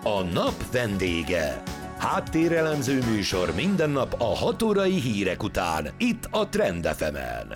A nap vendége. Háttérelemző műsor minden nap a 6 órai hírek után, itt a Trend FM-en.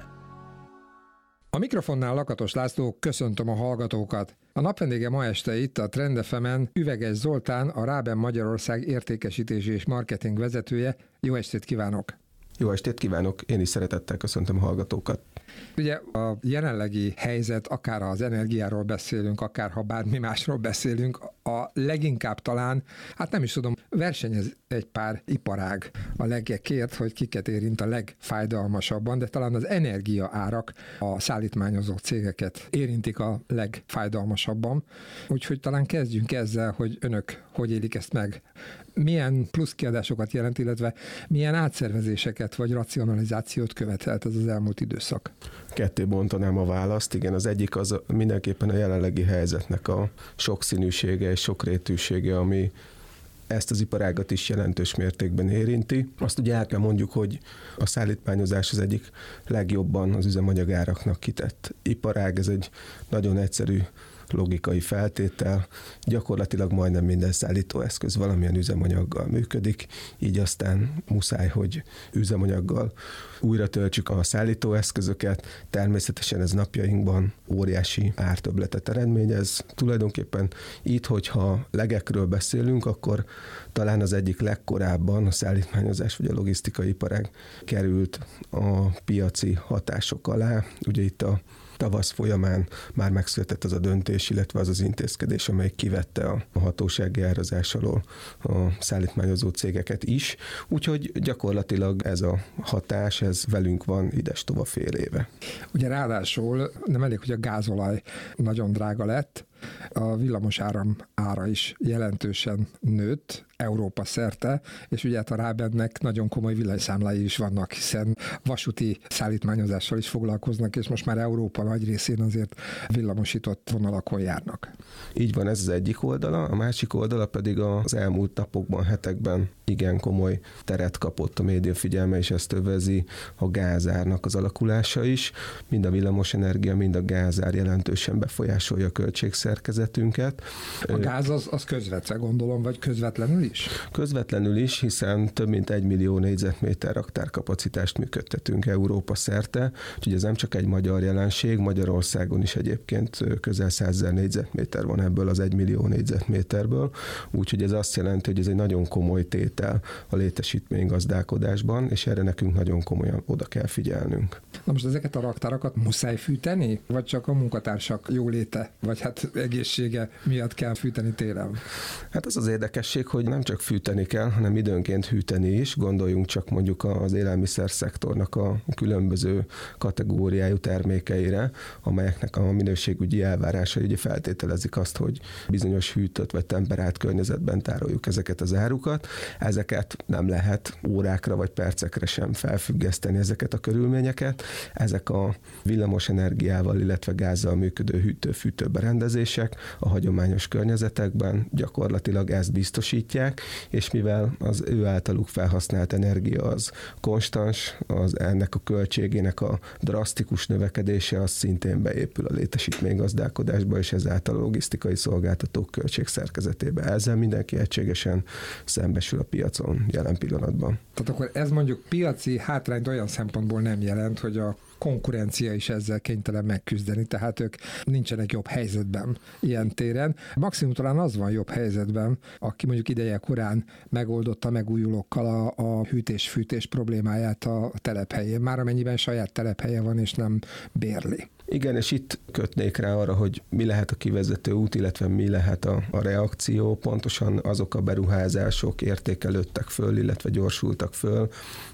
A mikrofonnál Lakatos László, köszöntöm a hallgatókat. A napvendége ma este itt a Trend FM-en Üveges Zoltán, a Ráben Magyarország értékesítési és marketing vezetője. Jó estét kívánok! Jó estét kívánok! Én is szeretettel köszöntöm a hallgatókat. Ugye a jelenlegi helyzet, akár az energiáról beszélünk, akár ha bármi másról beszélünk, a leginkább talán, hát nem is tudom, versenyez egy pár iparág a legekért, hogy kiket érint a legfájdalmasabban, de talán az energiaárak a szállítmányozó cégeket érintik a legfájdalmasabban. Úgyhogy talán kezdjünk ezzel, hogy önök hogy élik ezt meg. Milyen pluszkiadásokat jelent, illetve milyen átszervezéseket vagy racionalizációt követelt ez az elmúlt időszak? Ketté bontanám a választ. Igen, az egyik az mindenképpen a jelenlegi helyzetnek a sokszínűsége és sokrétűsége, ami ezt az iparágat is jelentős mértékben érinti. Azt ugye el kell mondjuk, hogy a szállítmányozás az egyik legjobban az üzemanyagáraknak kitett iparág. Ez egy nagyon egyszerű logikai feltétel. Gyakorlatilag majdnem minden szállítóeszköz valamilyen üzemanyaggal működik, így aztán muszáj, hogy üzemanyaggal újra töltsük a szállítóeszközöket. Természetesen ez napjainkban óriási ártöbbletet eredményez. Tulajdonképpen itt, hogyha legekről beszélünk, akkor talán az egyik legkorábban a szállítmányozás vagy a logisztikai iparág került a piaci hatások alá. Ugye itt a tavasz folyamán már megszületett az a döntés, illetve az az intézkedés, amely kivette a hatósági árazás alól a szállítmányozó cégeket is. Úgyhogy gyakorlatilag ez a hatás, ez velünk van idestova fél éve. Ugye ráadásul nem elég, hogy a gázolaj nagyon drága lett, a villamosáram ára is jelentősen nőtt Európa szerte, és ugye hát a Rábennek nagyon komoly villanyszámlái is vannak, hiszen vasúti szállítmányozással is foglalkoznak, és most már Európa nagy részén azért villamosított vonalakon járnak. Így van, ez az egyik oldala, a másik oldala pedig az elmúlt napokban, hetekben igen komoly teret kapott a média figyelme, és ezt övezi a gázárnak az alakulása is. Mind a villamosenergia, mind a gázár jelentősen befolyásolja a költségszerkezetünket. A gáz az közvetve, gondolom, vagy közvetlenül is? Közvetlenül is, hiszen több mint 1 millió négyzetméter raktárkapacitást működtetünk Európa szerte, úgyhogy ez nem csak egy magyar jelenség, Magyarországon is egyébként közel 100 000 négyzetméter van ebből az 1 millió négyzetméterből, úgyhogy ez azt jelenti, hogy ez egy nagyon komoly tétel a létesítménygazdálkodásban, és erre nekünk nagyon komolyan oda kell figyelnünk. Na most ezeket a raktárakat muszáj fűteni, vagy csak a munkatársak jóléte, vagy hát egészsége miatt kell fűteni télen? Hát az az érdekesség, hogy nem csak fűteni kell, hanem időnként hűteni is. Gondoljunk csak mondjuk az élelmiszer szektornak a különböző kategóriájú termékeire, amelyeknek a minőségügyi elvárásai ugye feltételezik azt, hogy bizonyos hűtött vagy temperált környezetben tároljuk ezeket az árukat. Ezeket nem lehet órákra vagy percekre sem felfüggeszteni, ezeket a körülményeket. Ezek a villamos energiával, illetve gázzal működő hűtő-fűtő berendezések a hagyományos környezetekben gyakorlatilag ezt biztosítják, és mivel az ő általuk felhasznált energia az konstans, az ennek a költségének a drasztikus növekedése az szintén beépül a létesítménygazdálkodásba, és ezáltal a logisztikai szolgáltatók költségszerkezetébe. Ezzel mindenki egységesen szembesül a piacon jelen pillanatban. Tehát akkor ez mondjuk piaci hátrányt olyan szempontból nem jelent, hogy a konkurencia is ezzel kénytelen megküzdeni, tehát ők nincsenek jobb helyzetben ilyen téren. Maximum talán az van jobb helyzetben, aki mondjuk ideje korán megoldotta megújulókkal a hűtés-fűtés problémáját a telephelyén, már amennyiben saját telephelye van és nem bérli. Igen, és itt kötnék rá arra, hogy mi lehet a kivezető út, illetve mi lehet a reakció. Pontosan azok a beruházások értékelődtek föl, illetve gyorsultak föl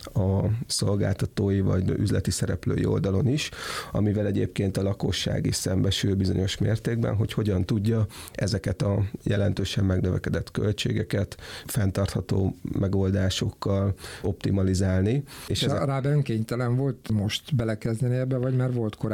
a szolgáltatói vagy üzleti szereplői oldalon is, amivel egyébként a lakosság is szembesül bizonyos mértékben, hogy hogyan tudja ezeket a jelentősen megnövekedett költségeket fenntartható megoldásokkal optimalizálni. És a Ráben kénytelen volt most belekezdeni ebbe, vagy már volt korábban ez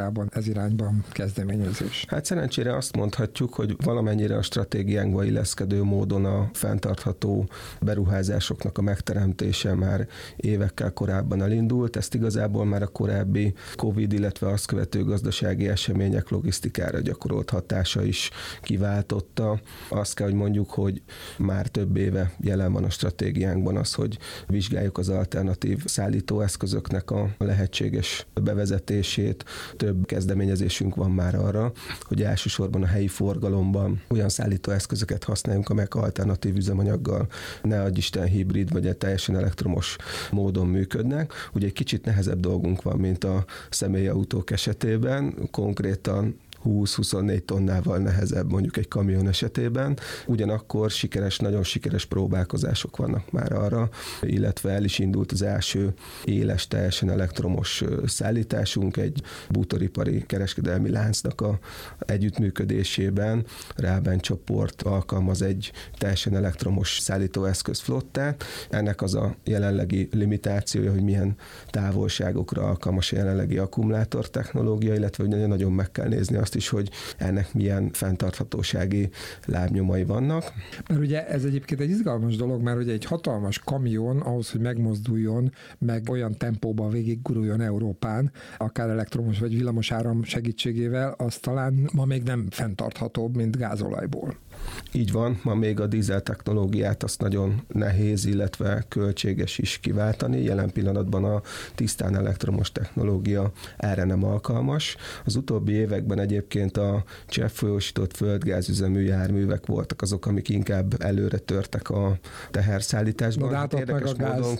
irányban kezdeményezés? Hát szerencsére azt mondhatjuk, hogy valamennyire a stratégiánkba illeszkedő módon a fenntartható beruházásoknak a megteremtése már évekkel korábban elindult. Ezt igazából már a korábbi Covid, illetve azt követő gazdasági események logisztikára gyakorolt hatása is kiváltotta. Azt kell, hogy mondjuk, hogy már több éve jelen van a stratégiánkban az, hogy vizsgáljuk az alternatív szállítóeszközöknek a lehetséges bevezetését. Több kezdeményezésünk van már arra, hogy elsősorban a helyi forgalomban olyan szállítóeszközöket használjunk, amelyek alternatív üzemanyaggal, ne adj Isten hibrid vagy egy teljesen elektromos módon működnek. Ugye egy kicsit nehezebb dolgunk van, mint a személyautók esetében, konkrétan 20-24 tonnával nehezebb mondjuk egy kamion esetében, ugyanakkor nagyon sikeres próbálkozások vannak már arra, illetve el is indult az első éles, teljesen elektromos szállításunk egy bútoripari kereskedelmi láncnak a együttműködésében. Ráben csoport alkalmaz egy teljesen elektromos szállítóeszköz flottát. Ennek az a jelenlegi limitációja, hogy milyen távolságokra alkalmas a jelenlegi akkumulátor technológia, illetve nagyon meg kell nézni azt is, hogy ennek milyen fenntarthatósági lábnyomai vannak. Mert ugye ez egyébként egy izgalmas dolog, mert ugye egy hatalmas kamion ahhoz, hogy megmozduljon, meg olyan tempóban végigguruljon Európán, akár elektromos vagy villamos áram segítségével, az talán ma még nem fenntarthatóbb, mint gázolajból. Így van, ma még a dízel technológiát azt nagyon nehéz, illetve költséges is kiváltani. Jelen pillanatban a tisztán elektromos technológia erre nem alkalmas. Az utóbbi években egyébként a cseppfolyósított földgázüzemű járművek voltak azok, amik inkább előre törtek a teherszállításban. Hát érdekes módon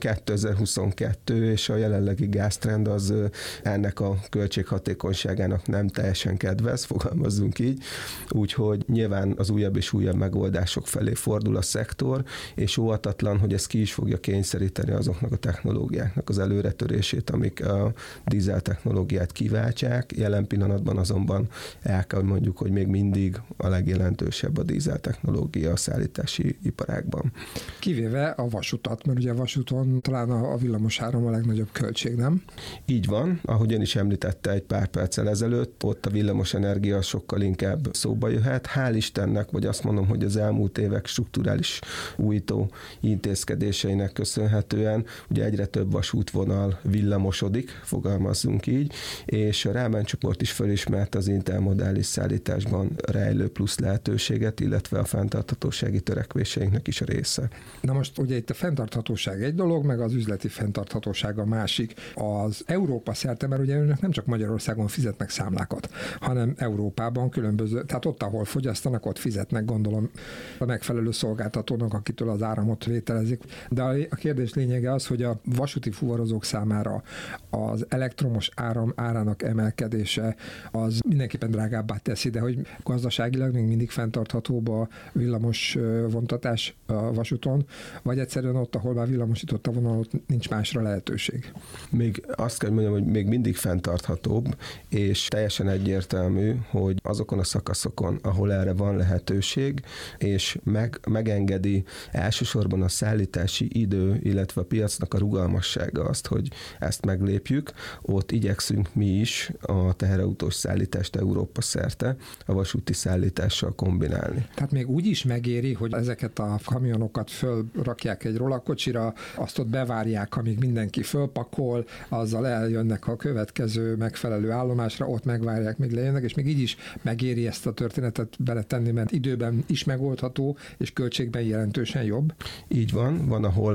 2022 és a jelenlegi gáztrend az ennek a költséghatékonyságának nem teljesen kedvez, fogalmazzunk így. Úgyhogy nyilván az újabb és újabb megoldások felé fordul a szektor, és óvatatlan, hogy ez ki is fogja kényszeríteni azoknak a technológiáknak az előretörését, amik a dízel technológiát kiváltják. Jelen pillanatban azonban el kell, hogy mondjuk, hogy még mindig a legjelentősebb a dízel technológia a szállítási iparágban. Kivéve a vasutat, mert ugye a vasúton talán a villamosáram a legnagyobb költség, nem? Így van, ahogy ön is említette egy pár perccel ezelőtt, ott a villamosenergia sokkal inkább szóba jöhet. Hál' Istennek, vagy azt mondom, hogy az elmúlt évek strukturális újító intézkedéseinek köszönhetően ugye egyre több vasútvonal villamosodik, fogalmazzunk így, és a Ráben csoport is felismerte az intermodális szállításban rejlő plusz lehetőséget, illetve a fenntarthatósági törekvéseinknek is a része. Na most ugye itt a fenntarthatóság egy dolog, meg az üzleti fenntarthatóság a másik. Az Európa szerte, mert ugye önök nem csak Magyarországon fizetnek számlákat, hanem Európában különböző, tehát ott, ahol fogyasztanak, ott fizetnek, gondolom, a megfelelő szolgáltatónak, akitől az áramot vételezik. De a kérdés lényege az, hogy a vasúti fuvarozók számára az elektromos áram árának emelkedése az mindenképpen drágábbá teszi, de hogy gazdaságilag még mindig fenntarthatóbb a villamos vontatás a vasúton, vagy egyszerűen ott, ahol már villamosított a vonal, ott nincs másra lehetőség. Még azt kell mondjam, hogy még mindig fenntarthatóbb, és teljesen egyértelmű, hogy azokon a szakaszokon, ahol erre van lehetőség, és megengedi elsősorban a szállítási idő, illetve a piacnak a rugalmassága azt, hogy ezt meglépjük, ott igyekszünk mi is a teherautós szállítást Európa szerte a vasúti szállítással kombinálni. Tehát még úgy is megéri, hogy ezeket a kamionokat fölrakják egy rollakocsira, azt ott bevárják, amíg mindenki fölpakol, azzal eljönnek a következő megfelelő állomásra, ott megvárják, míg lejönnek, és még így is megéri ezt a történetet beletenni, mert időben is megoldható, és költségben jelentősen jobb. Így van, ahol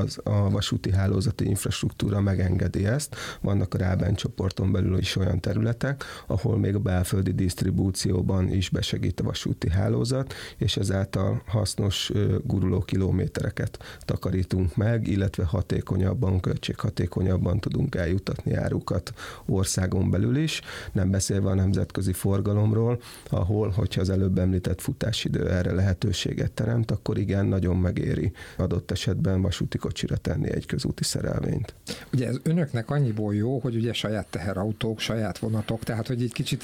a vasúti hálózati infrastruktúra megengedi ezt, vannak a Ráben csoporton belül is olyan területek, ahol még a belföldi disztribúcióban is besegít a vasúti hálózat, és ezáltal hasznos guruló kilométereket takarítunk meg, illetve hatékonyabban, költséghatékonyabban tudunk eljutatni árukat országon belül is, nem beszélve a nemzetközi forgalomról, ahol, hogyha az előbb említett futásidő erre lehetőséget teremt, akkor igen, nagyon megéri adott esetben vasúti kocsira tenni egy közúti szerelvényt. Ugye ez önöknek annyiból jó, hogy ugye saját teherautók, saját vonatok, tehát hogy egy kicsit így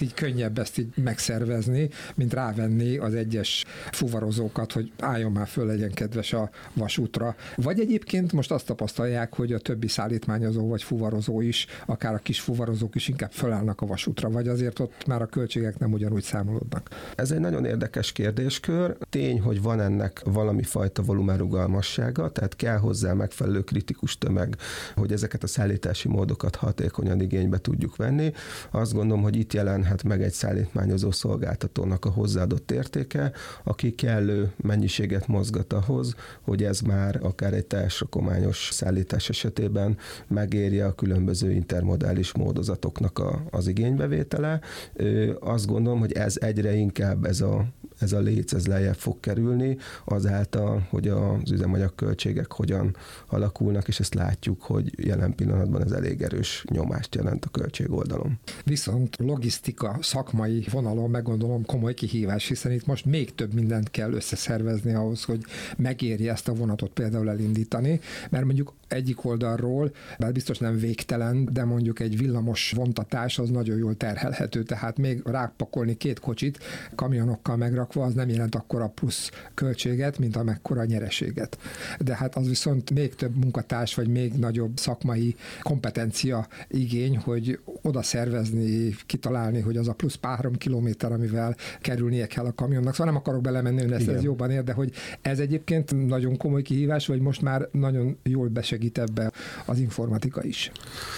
könnyebb ezt így megszervezni, mint rávenni az egyes fuvarozókat, hogy álljon már föl, legyen kedves a vasútra. Vagy egyébként most azt tapasztalják, hogy a többi szállítmányozó vagy fuvarozó is, akár a kis fuvarozók is inkább fölállnak a vasútra, vagy azért ott már a költségek nem ugyanúgy számolódnak. Ez egy nagyon érdekes kérdéskör. Tény, hogy van ennek valami fajta volumenrugalmassága, tehát kell hozzá megfelelő kritikus tömeg, hogy ezeket a szállítási módokat hatékonyan igénybe tudjuk venni. Azt gondolom, hogy itt jelenhet meg egy szállítmányozó szolgáltatónak a hozzáadott értéke, aki kellő mennyiséget mozgat ahhoz, hogy ez már akár egy teljes rakományos szállítás esetében megérje a különböző intermodális módozatoknak az igénybevétele. Azt gondolom, hogy ez egyre inkább ez a léc, ez lejjebb fog kerülni, azáltal, hogy az üzemanyagköltségek hogyan alakulnak, és ezt látjuk, hogy jelen pillanatban ez elég erős nyomást jelent a költségoldalon. Viszont logisztika szakmai vonalon meggondolom komoly kihívás, hiszen itt most még több mindent kell összeszervezni ahhoz, hogy megérje ezt a vonatot például elindítani, mert mondjuk egyik oldalról, bár biztos nem végtelen, de mondjuk egy villamos vontatás az nagyon jól terhelhető, tehát még rápakolni 2 kocsit kamionokkal megrakva, az nem jelent akkora plusz költséget, mint amekkora nyereséget. De hát az viszont még több munkatárs, vagy még nagyobb szakmai kompetencia igény, hogy oda szervezni, kitalálni, hogy az a plusz 3 kilométer, amivel kerülnie kell a kamionnak. Szóval nem akarok belemenni, hogy ez jobban ér, de hogy ez egyébként nagyon komoly kihívás, vagy most már nagyon jól besegít ebbe az informatika is.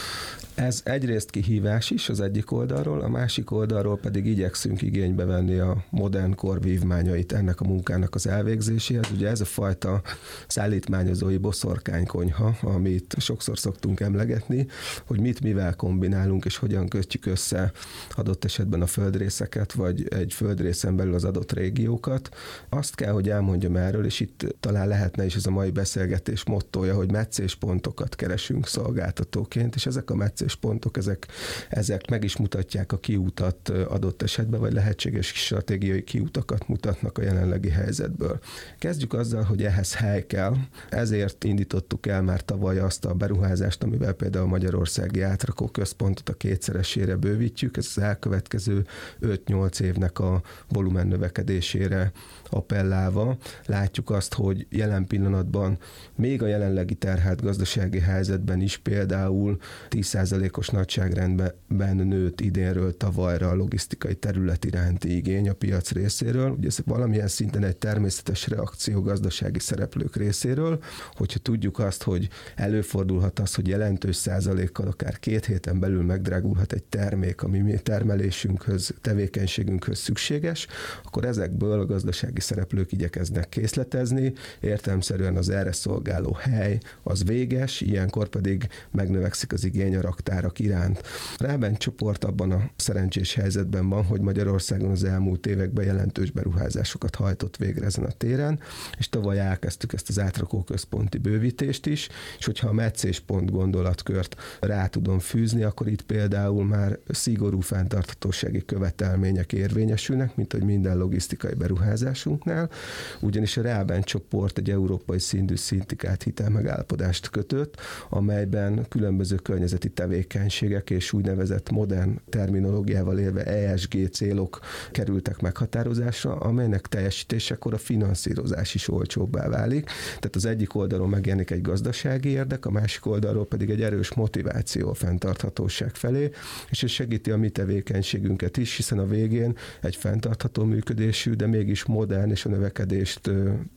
Ez egyrészt kihívás is az egyik oldalról, a másik oldalról pedig igyekszünk igénybe venni a modern kor vívmányait ennek a munkának az elvégzéséhez. Ugye ez a fajta szállítmányozói boszorkánykonyha, amit sokszor szoktunk emlegetni, hogy mit mivel kombinálunk, és hogyan kötjük össze adott esetben a földrészeket, vagy egy földrészen belül az adott régiókat. Azt kell, hogy elmondjam erről, és itt talán lehetne is ez a mai beszélgetés mottója, hogy meccéspontokat keresünk szolgáltatóként, és ezek a pontok, ezek meg is mutatják a kiutat adott esetben, vagy lehetséges stratégiai kiutakat mutatnak a jelenlegi helyzetből. Kezdjük azzal, hogy ehhez hely kell. Ezért indítottuk el már tavaly azt a beruházást, amivel például a Magyarországi Átrakó Központot a 2-szeresére bővítjük. Ez az elkövetkező 5-8 évnek a volumen növekedésére appellálva. Látjuk azt, hogy jelen pillanatban még a jelenlegi terhelt gazdasági helyzetben is például 10%-os nagyságrendben nőtt idénről tavalyra a logisztikai terület iránti igény a piac részéről. Ugye ez valamilyen szinten egy természetes reakció gazdasági szereplők részéről, hogyha tudjuk azt, hogy előfordulhat az, hogy jelentős százalékkal akár 2 héten belül megdrágulhat egy termék, ami mi termelésünkhöz, tevékenységünkhöz szükséges, akkor ezekből a gazdasági szereplők igyekeznek készletezni, értelemszerűen az erre szolgáló hely az véges, ilyenkor pedig megnövekszik az igény a raktárak iránt. A Ráben csoport abban a szerencsés helyzetben van, hogy Magyarországon az elmúlt években jelentős beruházásokat hajtott végre ezen a téren, és tavaly elkezdtük ezt az átrakóközponti bővítést is, és hogyha a meccéspont gondolatkört rá tudom fűzni, akkor itt például már szigorú fenntarthatósági követelmények érvényesülnek, mint hogy minden logisztikai beruházásunknál, ugyanis a Ráben csoport egy európai szintű szindikált hitelmegállapodást kötött, amelyben különböző környezeti tevékenységek és úgynevezett modern terminológiával élve ESG célok kerültek meghatározásra, amelynek teljesítésekor a finanszírozás is olcsóbbá válik. Tehát az egyik oldalon megjelenik egy gazdasági érdek, a másik oldalról pedig egy erős motiváció a fenntarthatóság felé, és ez segíti a mi tevékenységünket is, hiszen a végén egy fenntartható működésű, de mégis modern és a növekedést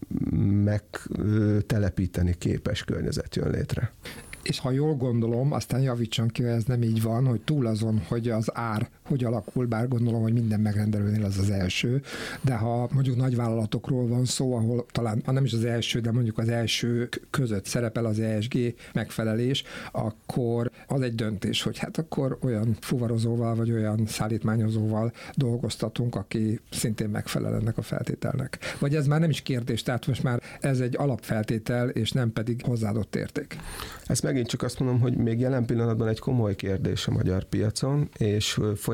megtelepíteni képes környezet jön létre. És ha jól gondolom, aztán javítson ki, ez nem így van, hogy túl azon, hogy az ár hogy alakul, bár gondolom, hogy minden megrendelőnél az az első, de ha mondjuk nagyvállalatokról van szó, ahol talán, ha nem is az első, de mondjuk az első között szerepel az ESG megfelelés, akkor az egy döntés, hogy hát akkor olyan fuvarozóval, vagy olyan szállítmányozóval dolgoztatunk, aki szintén megfelel ennek a feltételnek. Vagy ez már nem is kérdés, tehát most már ez egy alapfeltétel, és nem pedig hozzáadott érték. Ezt megint csak azt mondom, hogy még jelen pillanatban egy komoly kérdés a magyar piacon, és folyamatosan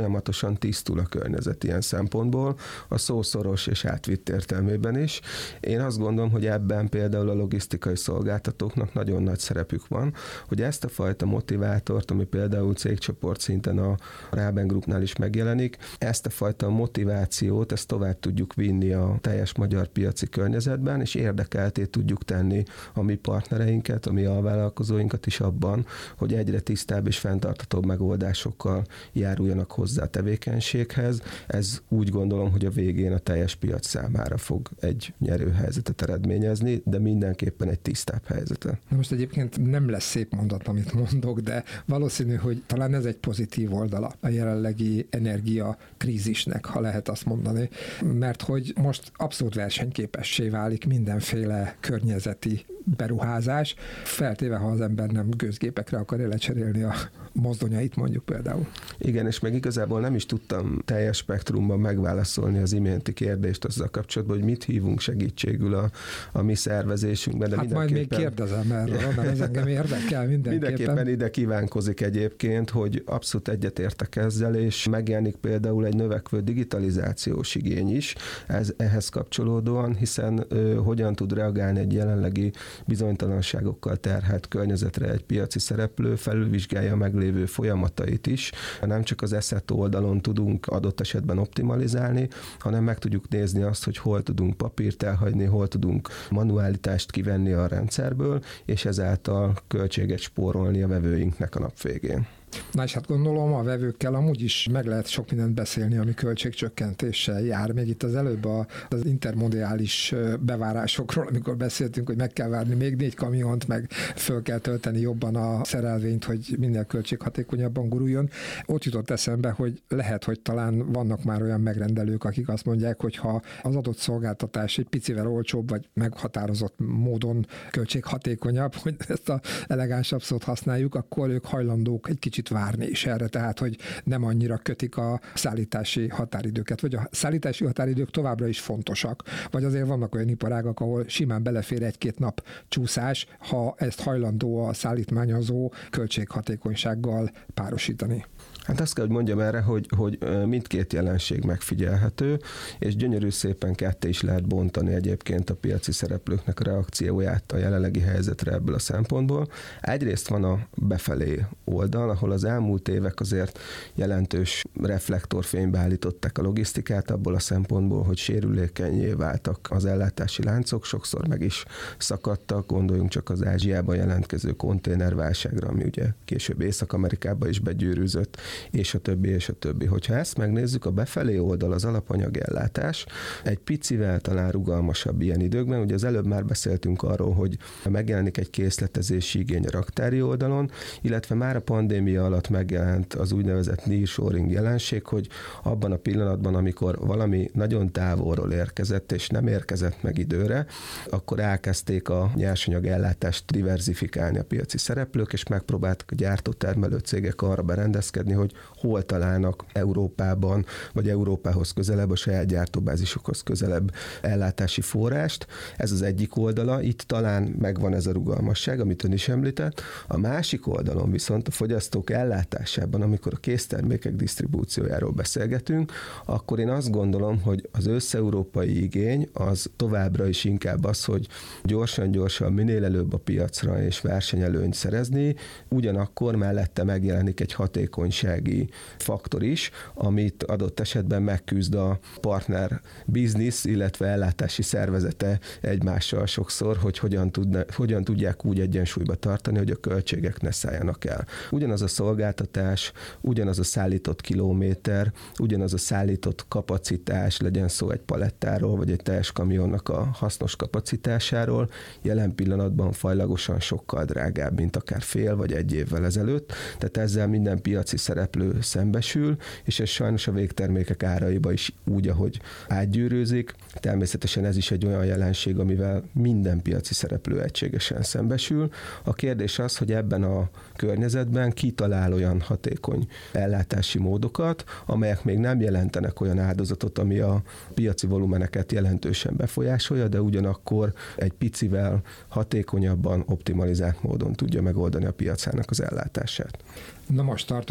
folyamatosan tisztul a környezet ilyen szempontból, a szószoros és átvitt értelmében is. Én azt gondolom, hogy ebben például a logisztikai szolgáltatóknak nagyon nagy szerepük van, hogy ezt a fajta motivátort, ami például cégcsoport szinten a Raben Groupnál is megjelenik, ezt a fajta motivációt, ezt tovább tudjuk vinni a teljes magyar piaci környezetben, és érdekelté tudjuk tenni a mi partnereinket, a mi alvállalkozóinkat is abban, hogy egyre tisztább és fenntarthatóbb megoldásokkal járuljanak hozzá a tevékenységhez. Ez úgy gondolom, hogy a végén a teljes piac számára fog egy nyerőhelyzetet eredményezni, de mindenképpen egy tisztább helyzetet. Most egyébként nem lesz szép mondat, amit mondok, de valószínű, hogy talán ez egy pozitív oldala a jelenlegi energiakrízisnek, ha lehet azt mondani, mert hogy most abszolút versenyképessé válik mindenféle környezeti beruházás, feltéve, ha az ember nem gőzgépekre akarja lecserélni a mozdonyait, mondjuk például. Igen, és meg igazából nem is tudtam teljes spektrumban megválaszolni az iménti kérdést azzal kapcsolatban, hogy mit hívunk segítségül a mi szervezésünkben. De hát majd még kérdezem erről, mert ez engem érdekel mindenképpen ide kívánkozik egyébként, hogy abszolút egyetértek ezzel, és megjelenik például egy növekvő digitalizációs igény is ehhez kapcsolódóan, hiszen hogyan tud reagálni egy jelenlegi bizonytalanságokkal terhelt környezetre egy piaci szereplő, felülvizsgálja a meglévő folyamatait is. Nem csak az asset oldalon tudunk adott esetben optimalizálni, hanem meg tudjuk nézni azt, hogy hol tudunk papírt elhagyni, hol tudunk manuálitást kivenni a rendszerből, és ezáltal költséget spórolni a vevőinknek a nap végén. Na és hát gondolom, a vevőkkel amúgy is meg lehet sok mindent beszélni, ami költségcsökkentéssel jár. Még itt az előbb az intermodiális bevárásokról, amikor beszéltünk, hogy meg kell várni még 4 kamiont, meg föl kell tölteni jobban a szerelvényt, hogy minél költséghatékonyabban guruljon. Ott jutott eszembe, hogy lehet, hogy talán vannak már olyan megrendelők, akik azt mondják, hogy ha az adott szolgáltatás egy picivel olcsóbb, vagy meghatározott módon költséghatékonyabb, hogy ezt a elegánsabb szót használjuk, akkor ők hajlandók egy kicsit várni is erre, tehát hogy nem annyira kötik a szállítási határidőket, vagy a szállítási határidők továbbra is fontosak, vagy azért vannak olyan iparágak, ahol simán belefér 1-2 nap csúszás, ha ezt hajlandó a szállítmányozó költséghatékonysággal párosítani. Hát azt kell, hogy mondjam erre, hogy mindkét jelenség megfigyelhető, és gyönyörű szépen ketté is lehet bontani egyébként a piaci szereplőknek a reakcióját a jelenlegi helyzetre ebből a szempontból. Egyrészt van a befelé oldal, ahol az elmúlt évek azért jelentős reflektorfénybe állították a logisztikát abból a szempontból, hogy sérülékennyé váltak az ellátási láncok, sokszor meg is szakadtak, gondoljunk csak az Ázsiában jelentkező konténerválságra, ami ugye később Észak-Amerikába is begyűrűzött, és a többi. Hogyha ezt megnézzük, a befelé oldal az alapanyagellátás egy picivel talán rugalmasabb ilyen időkben. Ugye az előbb már beszéltünk arról, hogy megjelenik egy készletezési igény a raktári oldalon, illetve már a pandémia alatt megjelent az úgynevezett nearshoring jelenség, hogy abban a pillanatban, amikor valami nagyon távolról érkezett, és nem érkezett meg időre, akkor elkezdték a nyersanyagellátást diverzifikálni a piaci szereplők, és megpróbáltak a gyártó-termelő cégek arra berendezkedni, hogy hol találnak Európában, vagy Európához közelebb, a saját gyártóbázisokhoz közelebb ellátási forrást. Ez az egyik oldala, itt talán megvan ez a rugalmasság, amit ön is említett. A másik oldalon viszont a fogyasztók ellátásában, amikor a késztermékek disztribúciójáról beszélgetünk, akkor én azt gondolom, hogy az összeurópai igény az továbbra is inkább az, hogy gyorsan, minél előbb a piacra és versenyelőnyt szerezni, ugyanakkor mellette megjelenik egy hatékonysági faktor is, amit adott esetben megküzd a partner biznisz, illetve ellátási szervezete egymással sokszor, hogy hogyan tudják úgy egyensúlyba tartani, hogy a költségek ne szálljanak el. Ugyanaz a szolgáltatás, ugyanaz a szállított kilométer, ugyanaz a szállított kapacitás, legyen szó egy palettáról, vagy egy teljes kamionnak a hasznos kapacitásáról, jelen pillanatban fajlagosan sokkal drágább, mint akár fél vagy 1 évvel ezelőtt. Tehát ezzel minden piaci szereplő szembesül, és ez sajnos a végtermékek áraiba is úgy, ahogy átgyűrűzik. Természetesen ez is egy olyan jelenség, amivel minden piaci szereplő egységesen szembesül. A kérdés az, hogy ebben a környezetben kitalál olyan hatékony ellátási módokat, amelyek még nem jelentenek olyan áldozatot, ami a piaci volumeneket jelentősen befolyásolja, de ugyanakkor egy picivel hatékonyabban, optimalizált módon tudja megoldani a piacának az ellátását. Na most tartunk egy rövid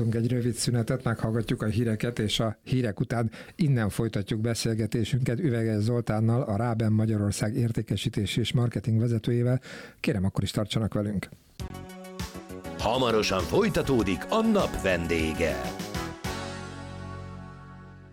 rövid szünetet, meghallgatjuk a híreket, és a hírek után innen folytatjuk beszélgetésünket Üveges Zoltánnal, a Ráben Magyarország értékesítési és marketing vezetőjével. Kérem, akkor is tartsanak velünk. Hamarosan folytatódik a nap vendége.